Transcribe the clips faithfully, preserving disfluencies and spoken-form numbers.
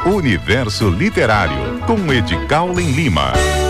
Universo Literário, com Edicaulen Lima.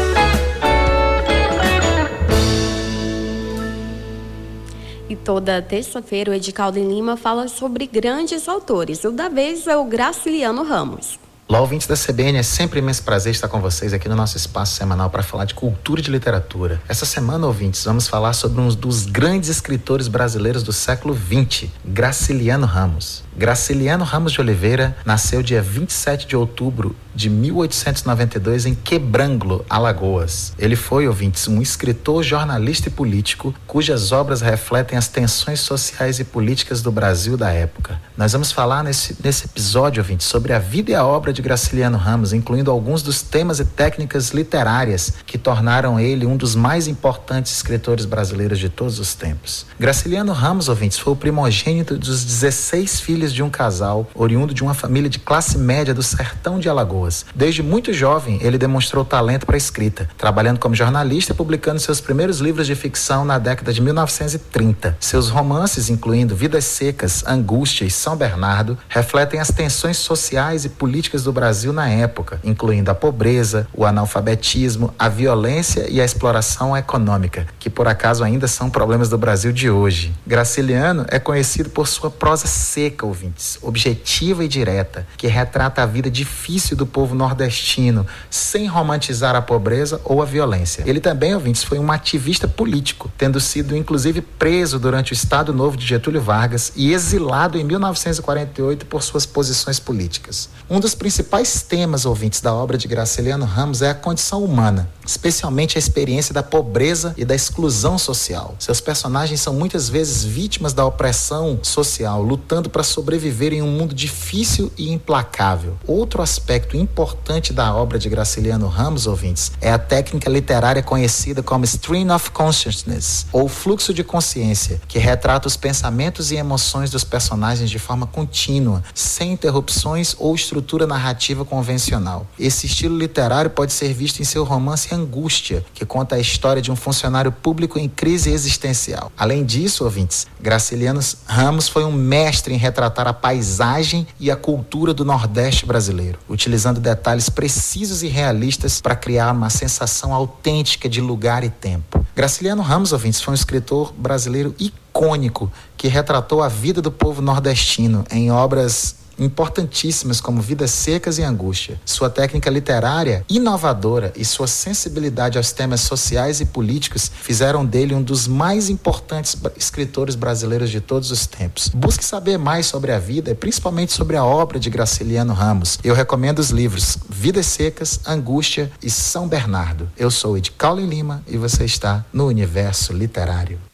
E toda terça-feira o Edicaulen Lima fala sobre grandes autores. O da vez é o Graciliano Ramos. Olá, ouvintes da C B N, é sempre imenso prazer estar com vocês aqui no nosso espaço semanal para falar de cultura e de literatura. Essa semana, ouvintes, vamos falar sobre um dos grandes escritores brasileiros do século vinte, Graciliano Ramos. Graciliano Ramos de Oliveira nasceu dia vinte e sete de outubro de mil oitocentos e noventa e dois em Quebranglo, Alagoas. Ele foi, ouvintes, um escritor, jornalista e político cujas obras refletem as tensões sociais e políticas do Brasil da época. Nós vamos falar nesse, nesse episódio, ouvintes, sobre a vida e a obra de Graciliano Ramos, incluindo alguns dos temas e técnicas literárias que tornaram ele um dos mais importantes escritores brasileiros de todos os tempos. Graciliano Ramos, ouvintes, foi o primogênito dos dezesseis filhos de um casal, oriundo de uma família de classe média do sertão de Alagoas. Desde muito jovem, ele demonstrou talento para a escrita, trabalhando como jornalista e publicando seus primeiros livros de ficção na década de mil novecentos e trinta. Seus romances, incluindo Vidas Secas, Angústia e São Bernardo, refletem as tensões sociais e políticas do Brasil na época, incluindo a pobreza, o analfabetismo, a violência e a exploração econômica, que por acaso ainda são problemas do Brasil de hoje. Graciliano é conhecido por sua prosa seca, ouvintes, objetiva e direta, que retrata a vida difícil do povo nordestino, sem romantizar a pobreza ou a violência. Ele também, ouvintes, foi um ativista político, tendo sido inclusive preso durante o Estado Novo de Getúlio Vargas e exilado em mil novecentos e quarenta e oito por suas posições políticas. Um dos principais temas, ouvintes, da obra de Graciliano Ramos é a condição humana, especialmente a experiência da pobreza e da exclusão social. Seus personagens são muitas vezes vítimas da opressão social, lutando para sobreviver em um mundo difícil e implacável. Outro aspecto importante da obra de Graciliano Ramos, ouvintes, é a técnica literária conhecida como Stream of Consciousness, ou fluxo de consciência, que retrata os pensamentos e emoções dos personagens de forma contínua, sem interrupções ou estrutura narrativa convencional. Esse estilo literário pode ser visto em seu romance Angústia, que conta a história de um funcionário público em crise existencial. Além disso, ouvintes, Graciliano Ramos foi um mestre em retratar a paisagem e a cultura do Nordeste brasileiro, utilizando detalhes precisos e realistas para criar uma sensação autêntica de lugar e tempo. Graciliano Ramos, ouvintes, foi um escritor brasileiro icônico que retratou a vida do povo nordestino em obras importantíssimas como Vidas Secas e Angústia. Sua técnica literária inovadora e sua sensibilidade aos temas sociais e políticos fizeram dele um dos mais importantes escritores brasileiros de todos os tempos. Busque saber mais sobre a vida e principalmente sobre a obra de Graciliano Ramos. Eu recomendo os livros Vidas Secas, Angústia e São Bernardo. Eu sou Edicaulen Lima e você está no Universo Literário.